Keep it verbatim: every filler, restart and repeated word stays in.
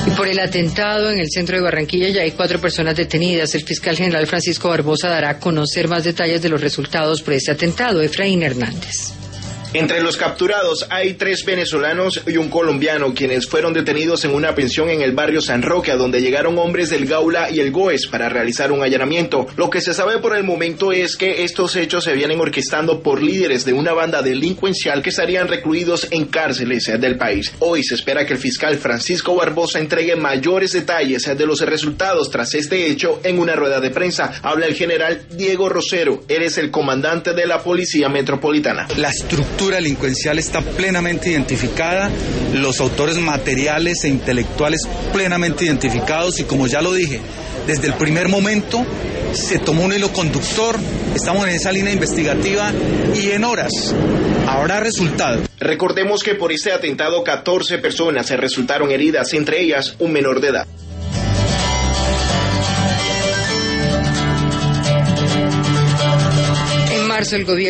Por el atentado en el centro de Barranquilla ya hay cuatro personas detenidas. El fiscal general Francisco Barbosa dará a conocer más detalles de los resultados por este atentado. Efraín Hernández. Entre los capturados hay tres venezolanos y un colombiano, quienes fueron detenidos en una pensión en el barrio San Roque, a donde llegaron hombres del Gaula y el Goes para realizar un allanamiento. Lo que se sabe por el momento es que estos hechos se vienen orquestando por líderes de una banda delincuencial que estarían recluidos en cárceles del país. Hoy se espera que el fiscal Francisco Barbosa entregue mayores detalles de los resultados tras este hecho en una rueda de prensa. Habla el general Diego Rosero, él es el comandante de la Policía Metropolitana. La estructura La estructura delincuencial está plenamente identificada, los autores materiales e intelectuales plenamente identificados y, como ya lo dije, desde el primer momento se tomó un hilo conductor, estamos en esa línea investigativa y en horas habrá resultados. Recordemos que por este atentado catorce personas se resultaron heridas, entre ellas un menor de edad. En marzo el gobierno